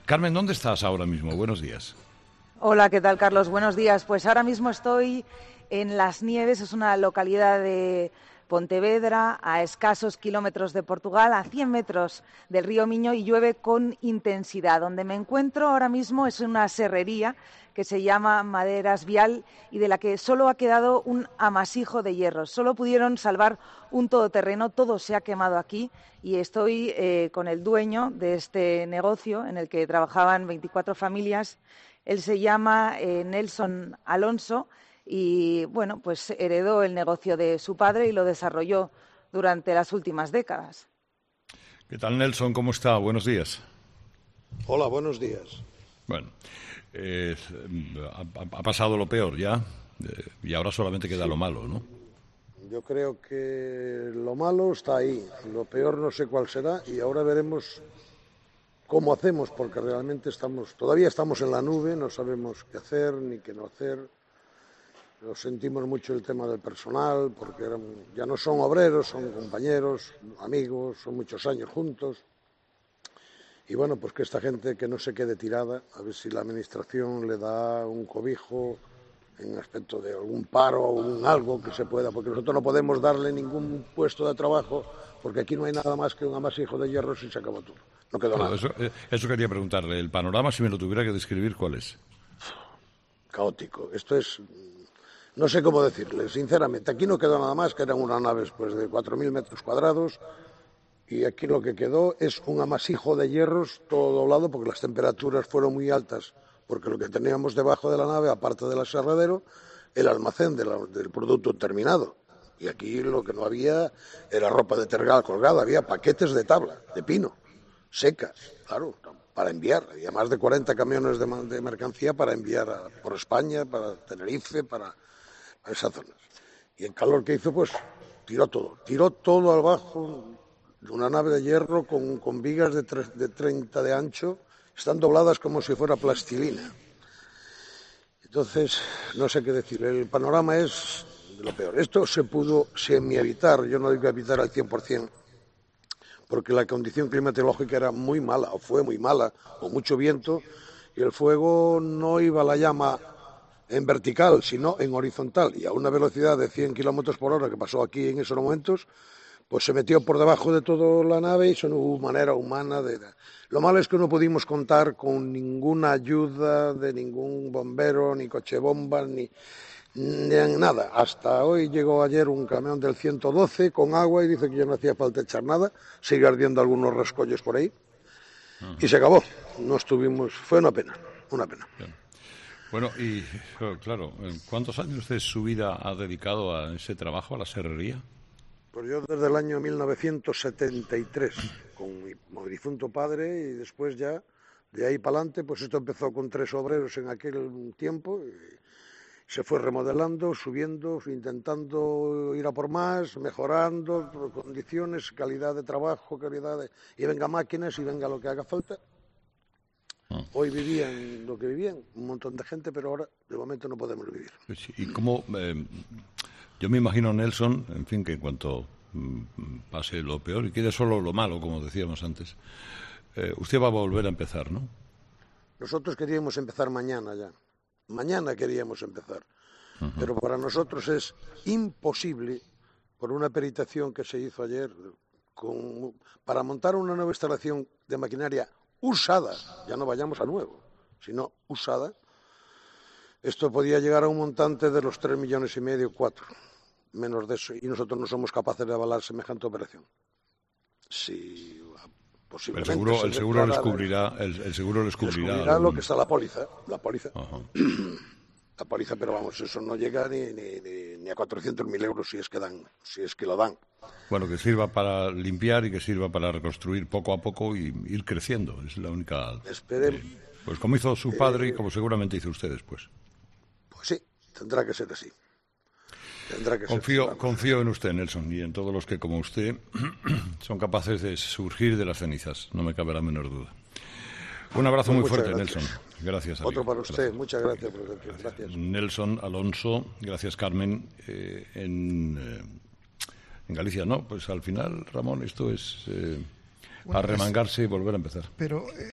Carmen, ¿dónde estás ahora mismo? Buenos días. Hola, ¿qué tal, Carlos? Buenos días. Pues ahora mismo estoy en Las Nieves, es una localidad de Pontevedra, a escasos kilómetros de Portugal, a 100 metros del río Miño, y llueve con intensidad. Donde me encuentro ahora mismo es una serrería que se llama Maderas Vial y de la que solo ha quedado un amasijo de hierro. Solo pudieron salvar un todoterreno, todo se ha quemado aquí, y estoy con el dueño de este negocio en el que trabajaban 24 familias. Él se llama Nelson Alonso y, bueno, pues heredó el negocio de su padre y lo desarrolló durante las últimas décadas. ¿Qué tal, Nelson? ¿Cómo está? Buenos días. Hola, buenos días. Bueno, ha pasado lo peor ya, y ahora solamente queda lo malo, ¿no? Yo creo que lo malo está ahí, lo peor no sé cuál será y ahora veremos cómo hacemos, porque realmente todavía estamos en la nube, no sabemos qué hacer ni qué no hacer. Lo sentimos mucho el tema del personal, porque ya no son obreros, son compañeros, amigos, son muchos años juntos. Y bueno, pues que esta gente que no se quede tirada, a ver si la administración le da un cobijo en aspecto de algún paro o un algo que se pueda, porque nosotros no podemos darle ningún puesto de trabajo, porque aquí no hay nada más que un amasijo de hierro y se acabó todo. No quedó nada. Eso quería preguntarle. El panorama, si me lo tuviera que describir, ¿cuál es? Caótico. Esto es... No sé cómo decirle, sinceramente. Aquí no quedó nada más que eran unas naves pues, de 4.000 metros cuadrados y aquí lo que quedó es un amasijo de hierros todo doblado porque las temperaturas fueron muy altas, porque lo que teníamos debajo de la nave, aparte del aserradero, el almacén del producto terminado. Y aquí lo que no había era ropa de tergal colgada, había paquetes de tabla, de pino, secas, claro, para enviar. Había más de 40 camiones de mercancía para enviar por España, para Tenerife, para esas zonas. Y el calor que hizo, pues tiró todo abajo, de una nave de hierro con vigas de 30 de ancho, están dobladas como si fuera plastilina. Entonces, no sé qué decir, el panorama es de lo peor. Esto se pudo semi-evitar, yo no digo evitar al 100%, porque la condición climatológica era muy mala, o fue muy mala, con mucho viento, y el fuego no iba a la llama en vertical, sino en horizontal, y a una velocidad de 100 kilómetros por hora, que pasó aquí en esos momentos, pues se metió por debajo de toda la nave y eso no hubo manera humana de... Lo malo es que no pudimos contar con ninguna ayuda de ningún bombero, ni coche bomba, ni nada. Hasta hoy llegó ayer un camión del 112 con agua y dice que ya no hacía falta echar nada, sigue ardiendo algunos rescollos por ahí, y se acabó. No estuvimos... Fue una pena. Bien. Bueno, y claro, ¿cuántos años de su vida ha dedicado a ese trabajo, a la serrería? Pues yo desde el año 1973, con mi difunto padre, y después ya, de ahí para adelante, pues esto empezó con 3 obreros en aquel tiempo, y se fue remodelando, subiendo, intentando ir a por más, mejorando condiciones, calidad de trabajo, y venga máquinas y venga lo que haga falta. Hoy vivían lo que vivían, un montón de gente, pero ahora de momento no podemos vivir. ¿Y cómo? Yo me imagino, Nelson, en fin, que en cuanto pase lo peor y quede solo lo malo, como decíamos antes, usted va a volver a empezar, ¿no? Nosotros queríamos empezar mañana ya. Mañana queríamos empezar. Pero para nosotros es imposible, por una peritación que se hizo ayer, para montar una nueva instalación de maquinaria usada, ya no vayamos a nuevo, sino usada, esto podía llegar a un montante de los 3,5 millones, 4, menos de eso, y nosotros no somos capaces de avalar semejante operación. Si posiblemente pero el seguro les cubrirá, el seguro les cubrirá lo que está la póliza. La póliza, pero vamos, eso no llega ni a 400.000 euros si es que lo dan. Bueno, que sirva para limpiar y que sirva para reconstruir poco a poco y ir creciendo. Es la única... Pues como hizo su padre y como seguramente hizo usted después. Pues sí, tendrá que ser así. Confío en usted, Nelson, y en todos los que, como usted, son capaces de surgir de las cenizas. No me cabe la menor duda. Un abrazo muy fuerte, Nelson. Gracias. Otro para usted. Muchas gracias por el tiempo. Gracias. Nelson Alonso, gracias, Carmen. En Galicia, no, pues al final, Ramón, esto es arremangarse y volver a empezar. Pero